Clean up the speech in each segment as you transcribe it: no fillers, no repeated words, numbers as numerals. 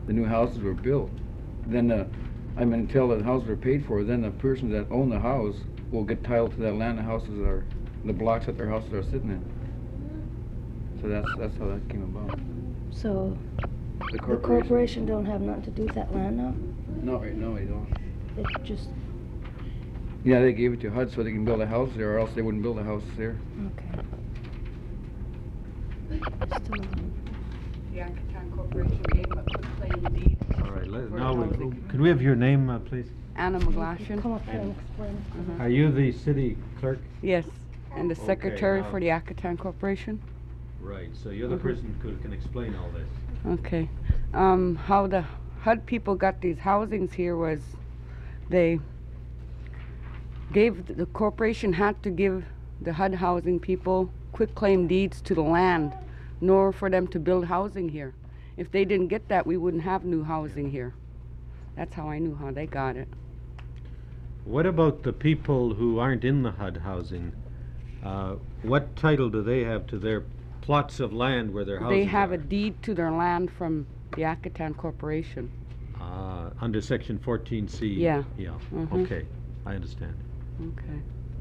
the new houses were built, then until the houses are paid for, then the persons that own the house will get title to that land the blocks that their houses are sitting in. So that's how that came about. So the corporation don't have nothing to do with that land now? No, they don't. It just... Yeah, they gave it to HUD so they can build a house there, or else they wouldn't build a house there. Okay. Still... The Yankton Corporation gave them a quitclaim deed. All right, for now, housing. could we have your name, please? Anna McGlashan. Come up here and explain. Are you the city clerk? Yes, and the Okay, secretary now- for the Yankton Corporation. Right, so you're the person who can explain all this. Okay. How the HUD people got these housings here was they gave, the corporation had to give the HUD housing people quitclaim deeds to the land in order for them to build housing here. If they didn't get that, we wouldn't have new housing here. That's how I knew how they got it. What about the people who aren't in the HUD housing? What title do they have to their plots of land where their houses They have are? a deed to their land from the Yakutan Corporation. Under section 14C? Yeah. Yeah, Mhm. okay, I understand. Okay.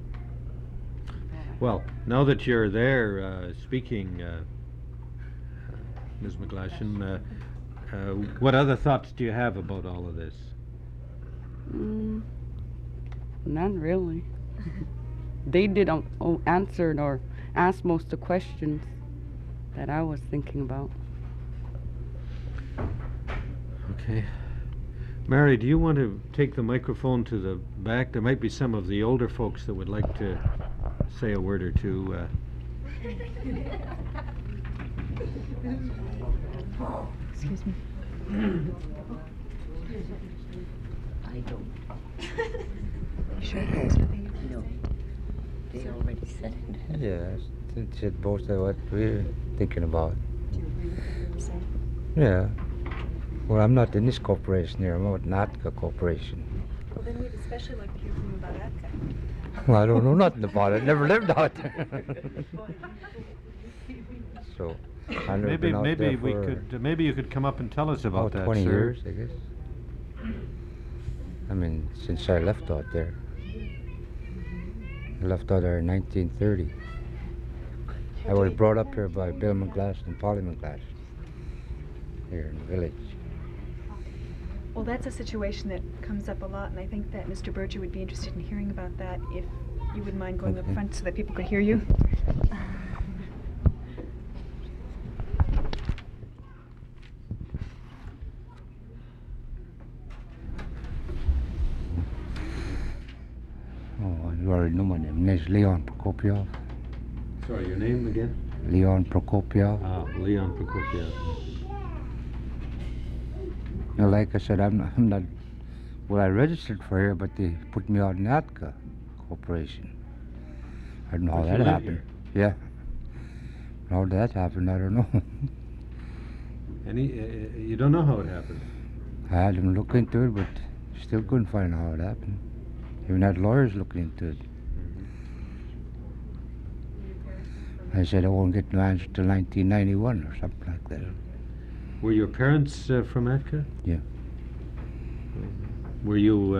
Well, now that you're there speaking, Ms. McGlashan, what other thoughts do you have about all of this? None really. They didn't answer or ask most of the questions that I was thinking about. Okay. Mary, do you want to take the microphone to the back? There might be some of the older folks that would like to say a word or two. Excuse me. I don't. You sure? No. They already said it. Yes, it's just most of what we're thinking about. Do you agree with what they were saying? Yeah. Well, I'm not in this corporation here. I'm with NATCA Corporation. Well, then we'd especially like to hear from you about ATCA. Well, I don't know nothing about it. Never lived out there. So, I've never Maybe been out maybe there we for could maybe you could come up and tell us about that, 20 sir. years, I guess. I mean, since I left out there. I left out there in 1930. I was brought up here by Bill McGlashan and Polly McGlashan here in the village. Well, that's a situation that comes up a lot, and I think that Mr. Berger would be interested in hearing about that if you wouldn't mind going up Okay. front so that people could hear you. Oh, you already know my name. My name's Leon Prokopiev. Sorry, your name again? Leon Prokopiev. Leon Prokopiev. Now, like I said, I'm not, well, I registered for here, but they put me out in ATCA Corporation. I don't know how But you that live happened. Yeah. How that happened, I don't know. Any, you don't know how it happened? I had them look into it, but still couldn't find out how it happened. Even had lawyers looking into it. I said I won't get no answer till 1991 or something like that. Were your parents from Atka? Yeah. Were you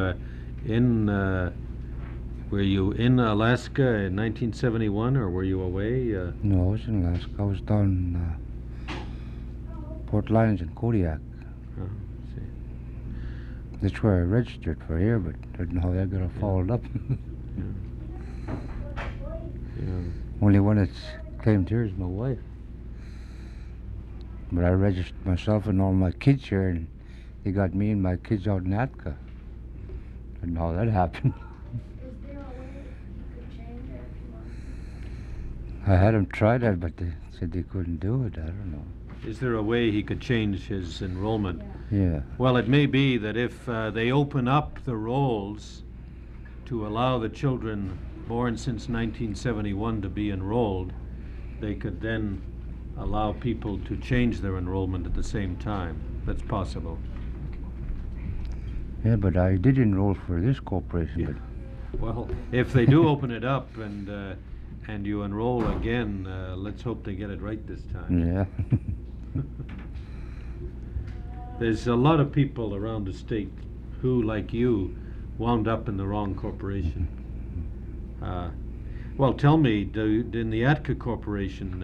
were you in Alaska in 1971, or were you away? No, I was in Alaska. I was down Port Lions and Kodiak. Oh, see. That's where I registered for here, but I don't know how that got all followed up. Yeah. Only one that's claimed here is my wife. But I registered myself and all my kids here, and they got me and my kids out in Atka. I don't know how that happened. Is there a way you could change it? I had them try that, but they said they couldn't do it. I don't know. Is there a way he could change his enrollment? Yeah. Well, it may be that if they open up the rolls to allow the children born since 1971 to be enrolled, they could then allow people to change their enrollment at the same time. That's possible. Yeah, but I did enroll for this corporation, Yeah. Well, if they do open it up and you enroll again, let's hope they get it right this but time. yeah. There's a lot of people around the state who, like you, wound up in the wrong corporation. Well, tell me, in the Atka Corporation,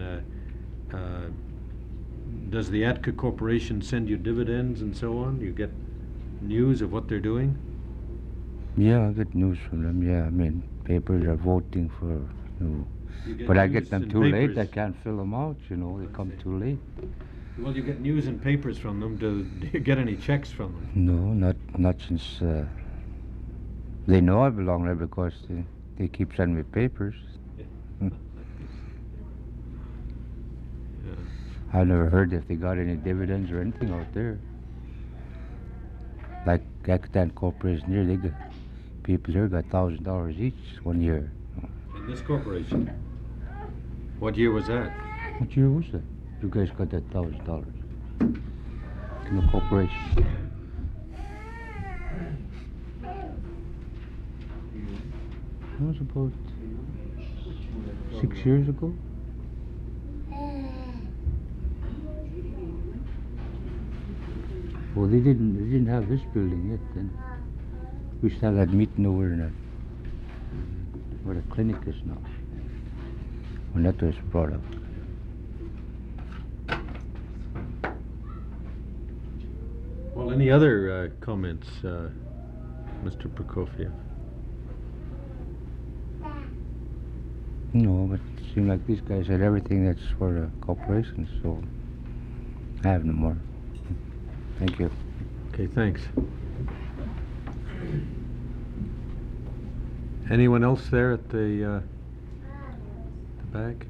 does the Atka Corporation send you dividends and so on? You get news of what they're doing? Yeah, I get news from them. Yeah, I mean, papers are voting for. You get But I news get them in too late. I papers. can't fill them out. You know, they come too late. Well, you get news and papers from them. Do you get any checks from them? No, not since they know I belong there because they keep sending me papers. Yeah. I never heard if they got any dividends or anything out there. Like Actan Corporation here, they got people here got $1,000 each 1 year. In this corporation? What year was that? What year was that? You guys got that $1,000 in the corporation. That was about 6 years ago. Well, they didn't have this building yet then. We used to have that meeting over in where the clinic is now. When that was brought up. Well, any other comments, Mr. Prokofiev? No, but it seemed like these guys had everything that's for the corporations, so I have no more. Thank you. Okay, thanks. Anyone else there at the back?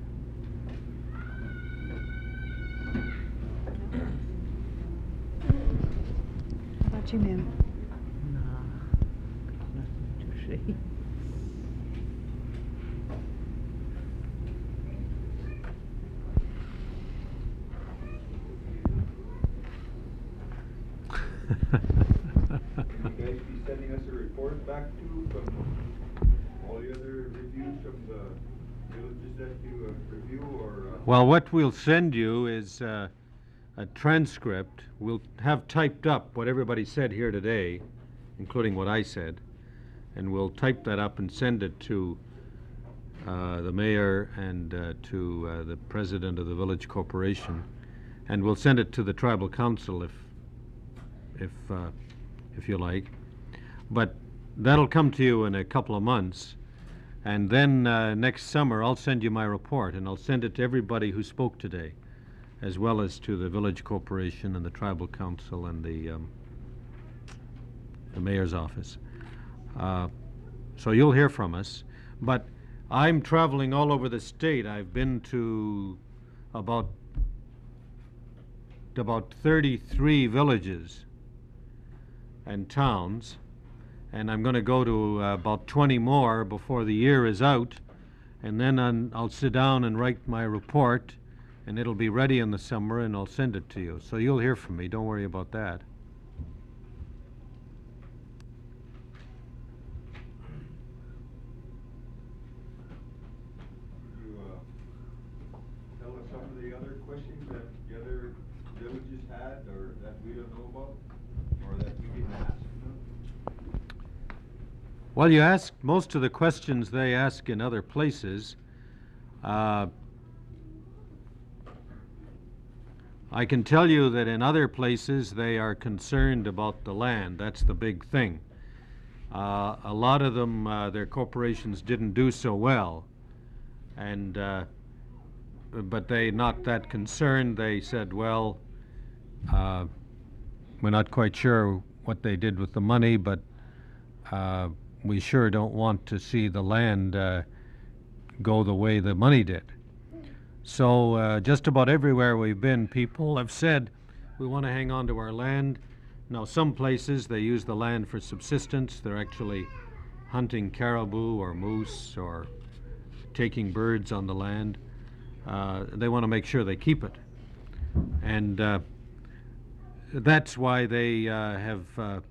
How about you, ma'am? Nothing to say. You guys be sending us a report back to from all the other reviews from the villages that you review, or? Well, what we'll send you is a transcript. We'll have typed up what everybody said here today, including what I said, and we'll type that up and send it to the mayor and to the president of the village corporation, and we'll send it to the tribal council if you like. But that'll come to you in a couple of months, and then next summer I'll send you my report, and I'll send it to everybody who spoke today, as well as to the village corporation and the tribal council and the mayor's office. So you'll hear from us. But I'm traveling all over the state. I've been to about 33 villages and towns, and I'm going to go to about 20 more before the year is out, and then I'll sit down and write my report, and it'll be ready in the summer, and I'll send it to you. So you'll hear from me. Don't worry about that. You tell us some of the other questions that the other villages had, or that we don't know about, or that we didn't ask? Well, you asked most of the questions they ask in other places. I can tell you that in other places they are concerned about the land. That's the big thing. A lot of them, their corporations didn't do so well, and but they not that concerned. They said, well, we're not quite sure what they did with the money, but we sure don't want to see the land go the way the money did. So just about everywhere we've been, people have said, we want to hang on to our land. Now, some places they use the land for subsistence. They're actually hunting caribou or moose or taking birds on the land. They want to make sure they keep it. And that's why they have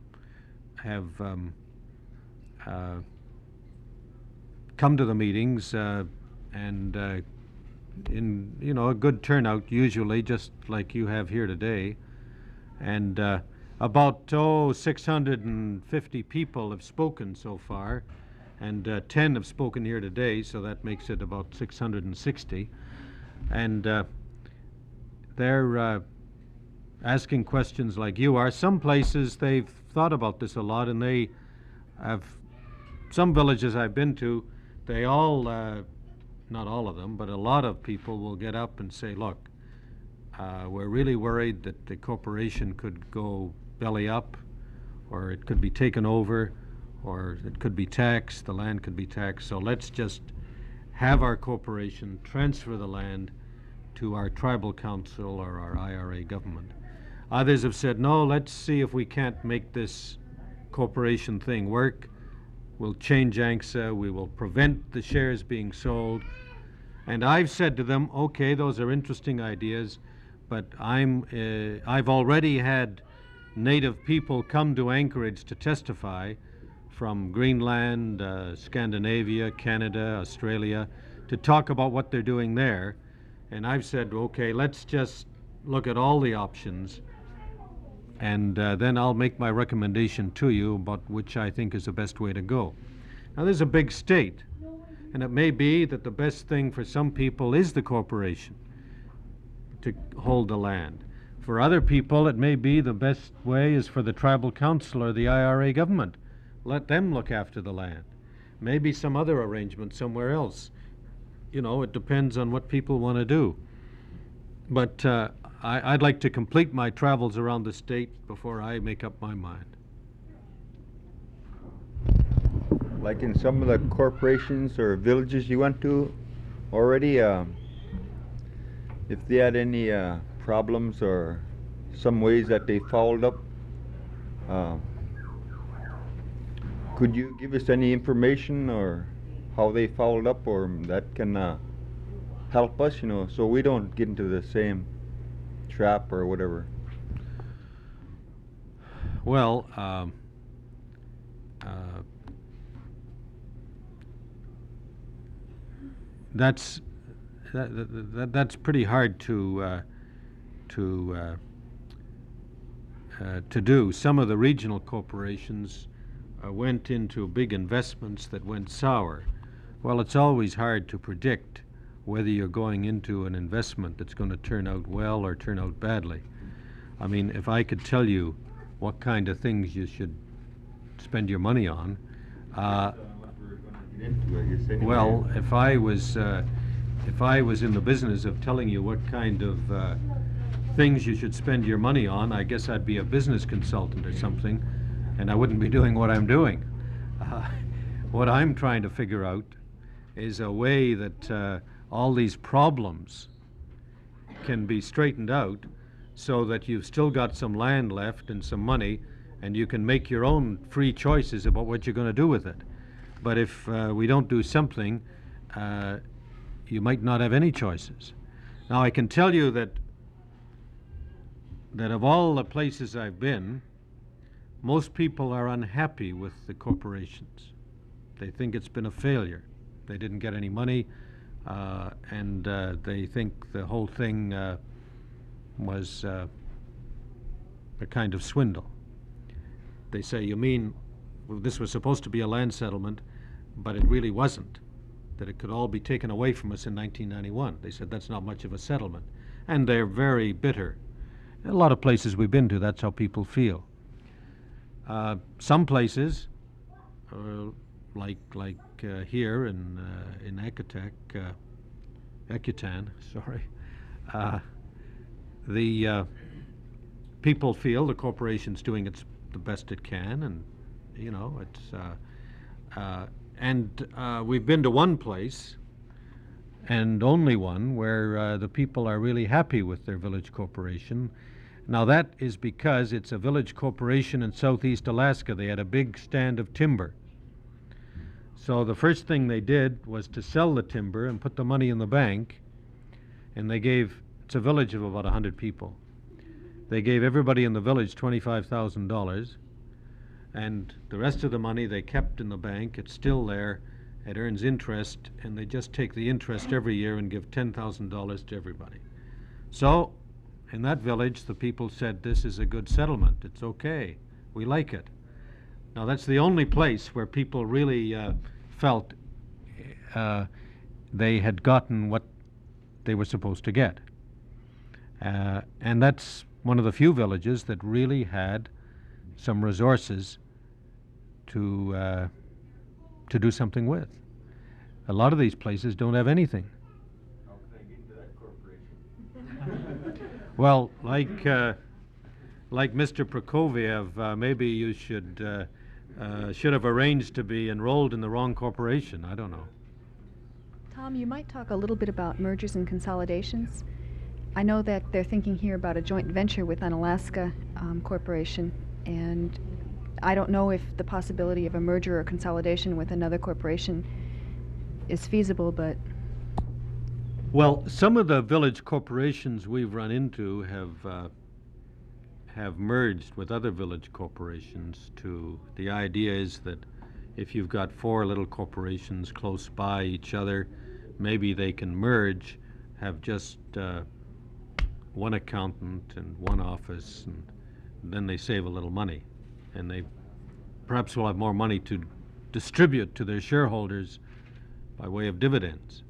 come to the meetings and in a good turnout, usually just like you have here today, And about 650 people have spoken so far, and 10 have spoken here today, so that makes it about 660. And they're asking questions like you are. Some places they've thought about this a lot, and they have, some villages I've been to, they all, not all of them, but a lot of people will get up and say, look, we're really worried that the corporation could go belly up, or it could be taken over, or it could be taxed, the land could be taxed, so let's just have our corporation transfer the land to our tribal council or our IRA government. Others have said, no, let's see if we can't make this corporation thing work. We'll change ANCSA, we will prevent the shares being sold. And I've said to them, okay, those are interesting ideas, but I've already had Native people come to Anchorage to testify from Greenland, Scandinavia, Canada, Australia, to talk about what they're doing there. And I've said, okay, let's just look at all the options, and then I'll make my recommendation to you about which I think is the best way to go. Now, there's a big state, and it may be that the best thing for some people is the corporation to hold the land. For other people, it may be the best way is for the tribal council or the IRA government. Let them look after the land. Maybe some other arrangement somewhere else. You know, it depends on what people want to do. But I'd like to complete my travels around the state before I make up my mind. Like in some of the corporations or villages you went to already, if they had any problems or some ways that they followed up, could you give us any information or how they followed up, or that can help us, you know, so we don't get into the same trap or whatever? Well, that's pretty hard to do. Some of the regional corporations went into big investments that went sour. Well, it's always hard to predict whether you're going into an investment that's going to turn out well or turn out badly. I mean, if I could tell you what kind of things you should spend your money on, well, if I was in the business of telling you what kind of things you should spend your money on, I guess I'd be a business consultant or something, and I wouldn't be doing what I'm doing. What I'm trying to figure out is a way that all these problems can be straightened out so that you've still got some land left and some money, and you can make your own free choices about what you're going to do with it. But if we don't do something, you might not have any choices. Now, I can tell you that of all the places I've been, most people are unhappy with the corporations. They think it's been a failure. They didn't get any money, and they think the whole thing was a kind of swindle. They say, you mean, well, this was supposed to be a land settlement, but it really wasn't, that it could all be taken away from us in 1991. They said that's not much of a settlement. And they're very bitter. In a lot of places we've been to, that's how people feel. Some places, like here in Ekutan, sorry, the people feel the corporation's doing the best it can, and you know it's we've been to one place, and only one, where the people are really happy with their village corporation. Now that is because it's a village corporation in southeast Alaska. They had a big stand of timber. So the first thing they did was to sell the timber and put the money in the bank, and they gave, it's a village of about 100 people. They gave everybody in the village $25,000, and the rest of the money they kept in the bank. It's still there. It earns interest, and they just take the interest every year and give $10,000 to everybody. So in that village, the people said, this is a good settlement, it's okay, we like it. Now, that's the only place where people really felt they had gotten what they were supposed to get. And that's one of the few villages that really had some resources to do something with. A lot of these places don't have anything. How can I get into that corporation? Well, like Mr. Prokofiev, maybe you should have arranged to be enrolled in the wrong corporation. I don't know. Tom, you might talk a little bit about mergers and consolidations. I know that they're thinking here about a joint venture with an Alaska corporation, and I don't know if the possibility of a merger or consolidation with another corporation is feasible, but... Well, some of the village corporations we've run into have merged with other village corporations to, the idea is that if you've got 4 little corporations close by each other, maybe they can merge, have just one accountant and one office, and then they save a little money. And they perhaps will have more money to distribute to their shareholders by way of dividends.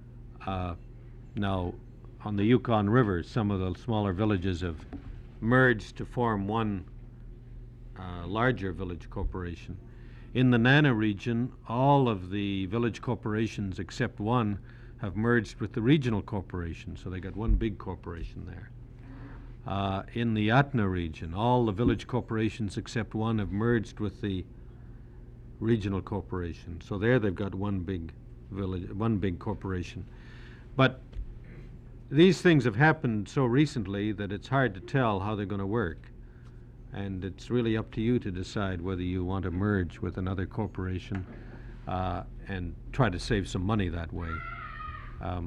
Now, on the Yukon River, some of the smaller villages have merged to form one larger village corporation. In the Nana region, all of the village corporations except one have merged with the regional corporation, so they got one big corporation there. In the Atna region, all the village corporations except one have merged with the regional corporation, so there they've got one big village, one big corporation. But these things have happened so recently that it's hard to tell how they're going to work. And it's really up to you to decide whether you want to merge with another corporation and try to save some money that way. Yeah,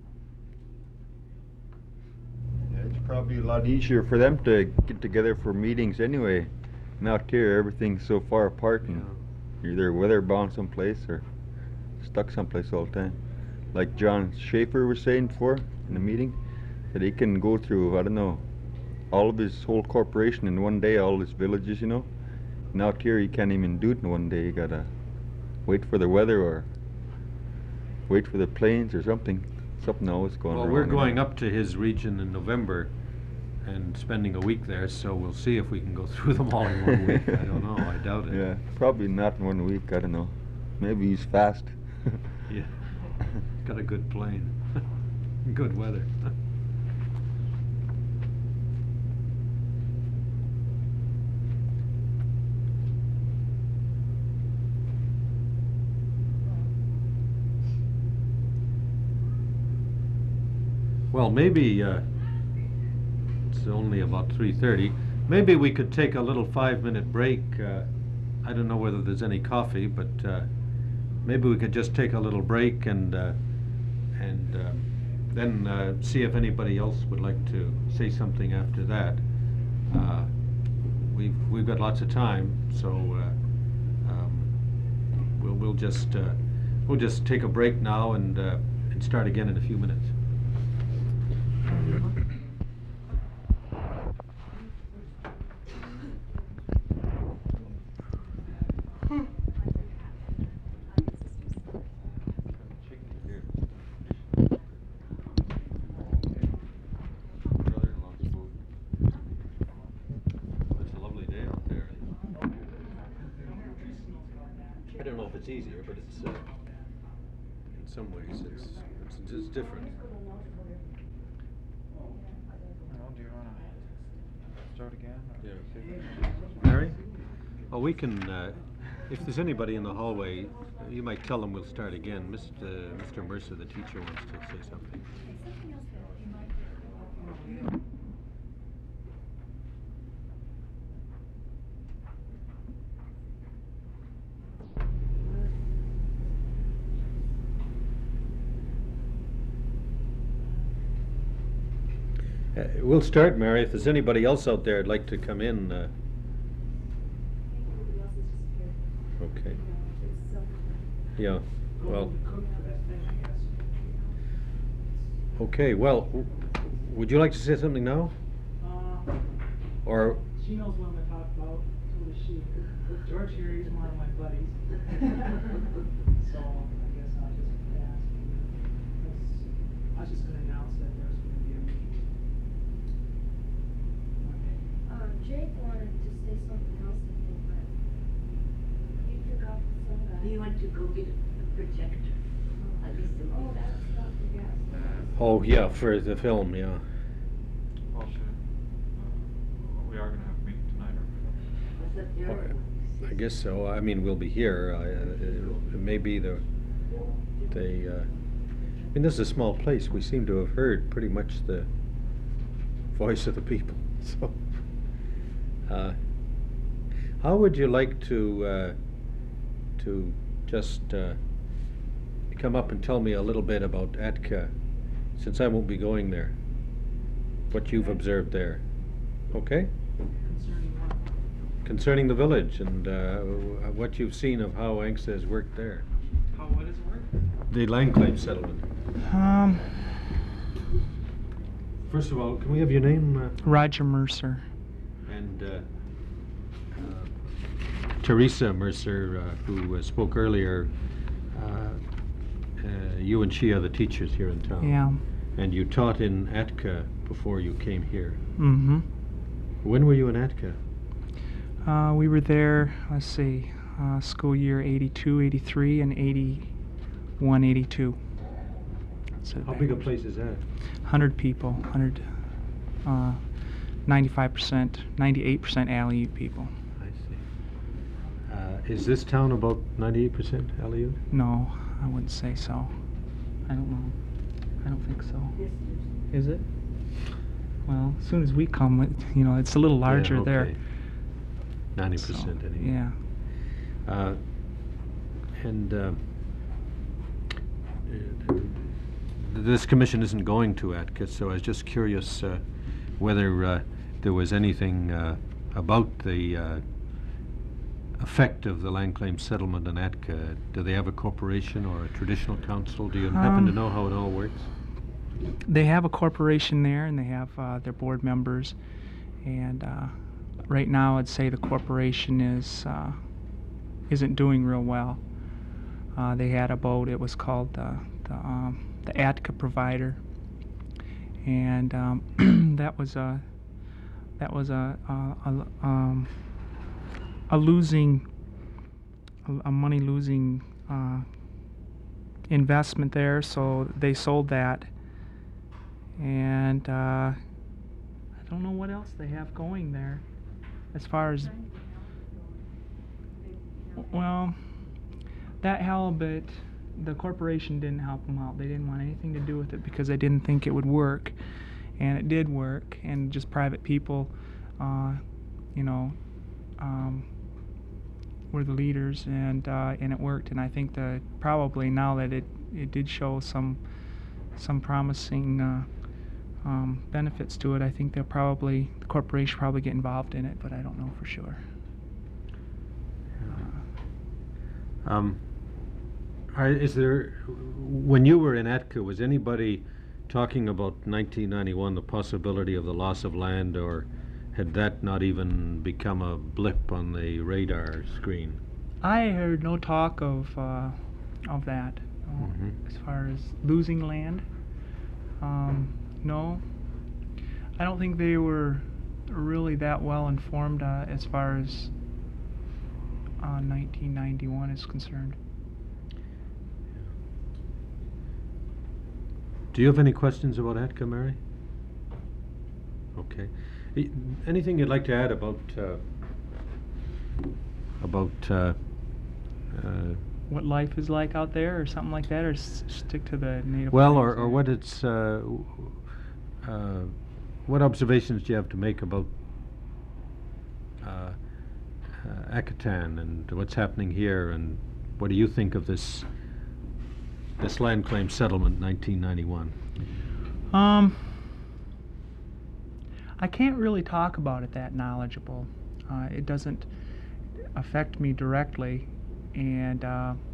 it's probably a lot easier for them to get together for meetings anyway. And out here, everything's so far apart, and you're either weather bound someplace or stuck someplace all the time. Like John Schaefer was saying before in the meeting, that he can go through, I don't know, all of his whole corporation in one day, all his villages, you know. And out here, you can't even do it in one day. You gotta wait for the weather or wait for the planes or something. Something always going Well, wrong. we're going up to his region in November and spending a week there, so we'll see if we can go through them all in 1 week. I don't know, I doubt it. Yeah, probably not in 1 week, I don't know. Maybe he's fast. Yeah. Got a good plane. Good weather. Well, maybe it's only about 3:30. Maybe we could take a little 5-minute break. I don't know whether there's any coffee, but maybe we could just take a little break and then see if anybody else would like to say something after that. We've got lots of time, so we'll just take a break now and start again in a few minutes. It's a lovely day out there. I don't know if it's easier, but it's in some ways it's just different. Well, do you want to start again? Yeah. Mary? Oh, we can, if there's anybody in the hallway, you might tell them we'll start again. Mr. Mercer, the teacher, wants to say something. We'll start, Mary. If there's anybody else out there who'd like to come in. Okay. Yeah, well. Okay, well, would you like to say something now? Or, She knows what I'm gonna talk about, so does she. George here, he's one of my buddies. So I guess I'll just ask you. I was just gonna announce that there's gonna be a meeting. Okay. Jake wanted to say something else, I think, but he took off the sun guy. You want to go get a projector? At least a Oh, that's not the gas. oh, yeah, for the film, yeah. Well, we are gonna have a meeting tonight, or? Was that your? I guess so. I mean, we'll be here. It may be I mean, this is a small place. We seem to have heard pretty much the voice of the people. So, how would you like to just come up and tell me a little bit about Atka, since I won't be going there? What you've observed there, okay? Concerning what? Concerning the village and what you've seen of how ANCSA has worked there. How, what is it work? The land claim settlement. Um, First of all, can we have your name? Roger Mercer. And Teresa Mercer, who spoke earlier, you and she are the teachers here in town. Yeah. And you taught in Atka before you came here. Mm-hmm. When were you in Atka? We were there, let's see, school year 82, 83, and 81, 82. So How big a place is that? 100 people, 95%, 98% Aleut people. I see. Is this town about 98% Aleut? No, I wouldn't say so. I don't know. I don't think so. Is it? Well, as soon as we come, it's a little larger Yeah, there. okay. 90% So, anyway. yeah. This commission isn't going to Atka, so I was just curious whether there was anything about the effect of the land claim settlement in Atka. Do they have a corporation or a traditional council? Do you happen to know how it all works? They have a corporation there, and they have their board members. And right now, I'd say the corporation isn't doing real well. They had a boat. It was called the Atka Provider, and that was a money losing investment there. So they sold that, and I don't know what else they have going there, as far as that halibut. The corporation didn't help them out. They didn't want anything to do with it because they didn't think it would work, and it did work. And just private people, were the leaders, and it worked. And I think that probably now that it did show some promising benefits to it, I think the corporation probably get involved in it, but I don't know for sure. Is there, when you were in Atka, was anybody talking about 1991, the possibility of the loss of land, or had that not even become a blip on the radar screen? I heard no talk of that. As far as losing land, no. I don't think they were really that well informed as far as 1991 is concerned. Do you have any questions about Atka, Mary? Okay. Anything you'd like to add about what life is like out there, or something like that, or stick to the native? well, plants or what it's what observations do you have to make about Akatan and what's happening here, and what do you think of this land claim settlement 1991? I can't really talk about it that knowledgeable. It doesn't affect me directly, and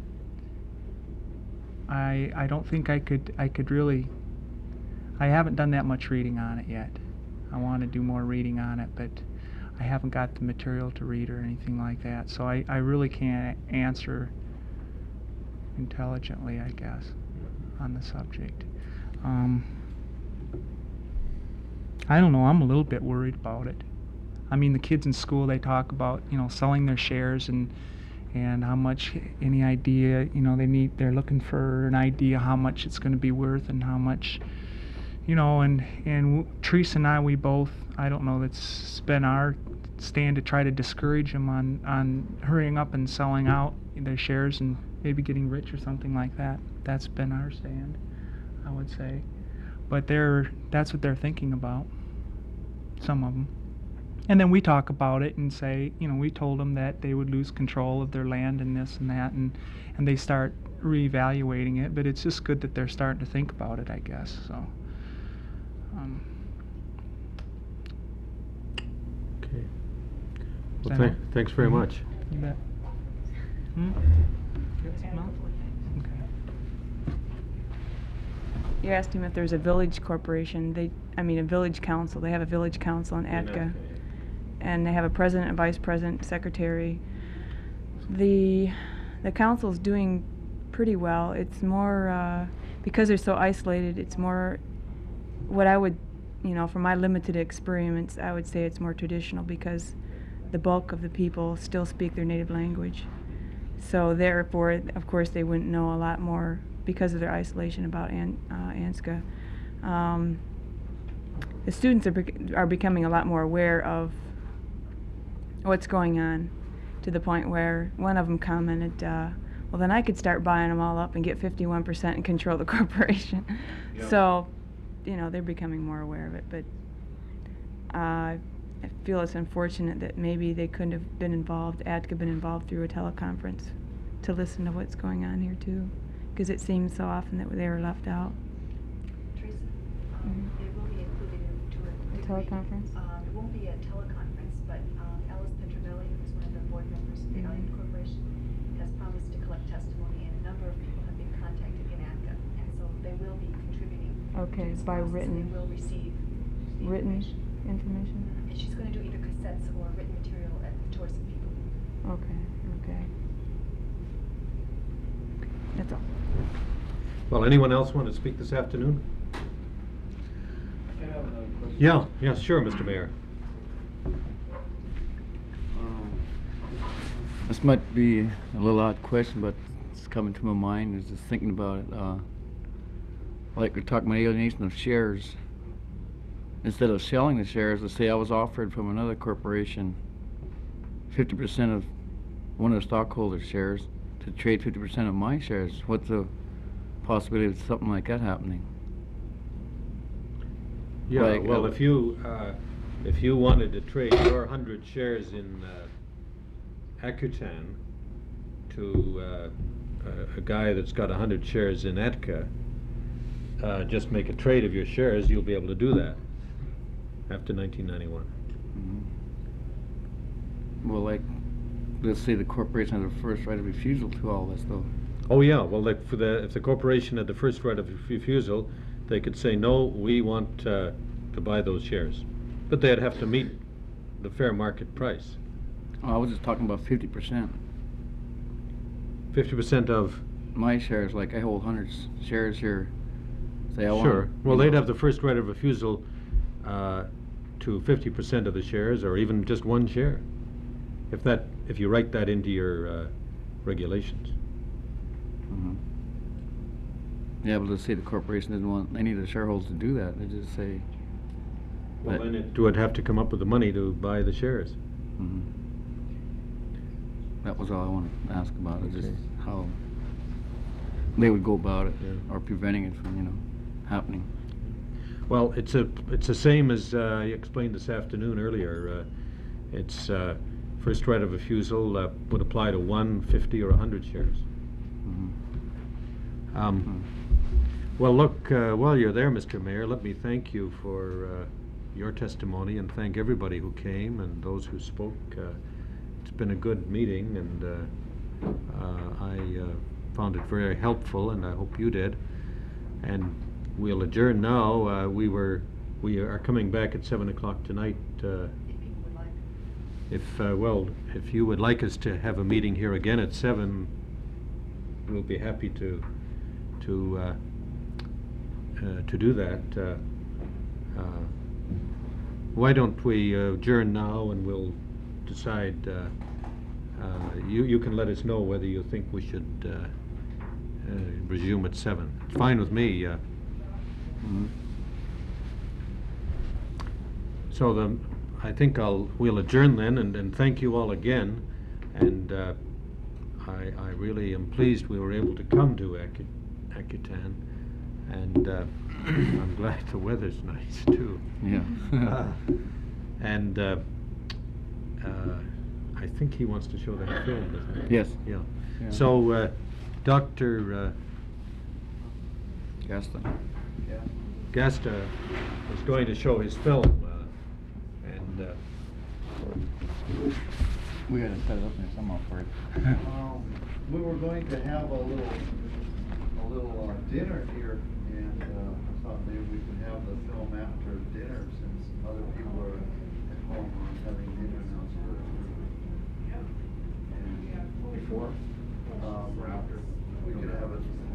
I don't think I could really. I haven't done that much reading on it yet. I want to do more reading on it, but I haven't got the material to read or anything like that, so I really can't answer intelligently, I guess, on the subject. I don't know, I'm a little bit worried about it. I mean, the kids in school, they talk about, selling their shares and how much, any idea, they're looking for an idea how much it's going to be worth and how much, and Teresa and I both, I don't know, that's been our stand to try to discourage them on hurrying up and selling out their shares and maybe getting rich or something like that. That's been our stand, I would say. But that's what they're thinking about, some of them. And then we talk about it and say, we told them that they would lose control of their land and this and that, and they start reevaluating it. But it's just good that they're starting to think about it, I guess. So. Okay. Does Well, that help? thanks very much. You bet. You got something else? Okay. You asked him if there's a village corporation. A village council. They have a village council in Atka. And they have a president, a vice president, secretary. The council's doing pretty well. It's more, because they're so isolated, it's more what I would, from my limited experience, I would say it's more traditional because the bulk of the people still speak their native language. So therefore, of course, they wouldn't know a lot more because of their isolation about Anska. The students are becoming a lot more aware of what's going on, to the point where one of them commented, well, then I could start buying them all up and get 51% and control the corporation. Yep. So, they're becoming more aware of it. But I feel it's unfortunate that maybe they couldn't have been involved, Atka been involved through a teleconference to listen to what's going on here too, because it seems so often that they were left out. Teresa, Mhm. it will be included into A a teleconference? It won't be a teleconference, but Alice Petrovelli, who's one of the board members of the Alliant Corporation, has promised to collect testimony, and a number of people have been contacted in ATCA, and so they will be contributing. Okay, to this by process, and written- they will receive the Written information. information? And she's going to do either cassettes or written material towards some people. Okay. That's all. Well, anyone else want to speak this afternoon? Yeah, sure, Mr. Mayor. This might be a little odd question, but it's coming to my mind. Is just thinking about it. Like we're talking about alienation of shares. Instead of selling the shares, let's say I was offered from another corporation 50% of one of the stockholders' shares to trade 50% of my shares. What's the possibility of something like that happening? Yeah, Like, well, if you wanted to trade your 100 shares in Akutan to a guy that's got 100 shares in Atka, just make a trade of your shares, you'll be able to do that after 1991. Well, like, let's say the corporation has a first right of refusal to all this, though. Oh yeah, well, like if the corporation had the first right of refusal, they could say, no, we want to buy those shares, but they'd have to meet the fair market price. Oh, I was just talking about 50%. 50% of. My shares, like I hold 100 shares here. Say I want. Sure. Well, they'd have the first right of refusal to 50% of the shares, or even just one share, if you write that into your regulations. Mhm. Yeah, but let's say the corporation doesn't want any of the shareholders to do that. They just say. Well, that- then it would have to come up with the money to buy the shares. Mhm. That was all I wanted to ask about. Is just Okay. how they would go about it, Yeah. or preventing it from, happening. Well, it's the same as I explained this afternoon earlier. It's first right of refusal would apply to 1, 50, or 100 shares. Mhm. Well, look, while you're there, Mr. Mayor, let me thank you for your testimony and thank everybody who came and those who spoke. It's been a good meeting, and I found it very helpful, and I hope you did. And we'll adjourn now. We are coming back at 7 o'clock tonight. If people would like. if you would like us to have a meeting here again at 7, we'll be happy to do that. Why don't we adjourn now, and we'll decide, you can let us know whether you think we should resume at 7. It's fine with me. So I think we'll adjourn then, and thank you all again. And I really am pleased we were able to come to Akutan, and I'm glad the weather's nice too. Yeah. And I think he wants to show that film, doesn't he? Yes. Yeah. Yeah. So Dr. Gaston. Gasta is going to show his film, and We gotta set it up there somehow for it. We were going to have a little dinner here, and I thought maybe we could have the film after dinner, since other people are at home having dinner now. And before, or after, we could have it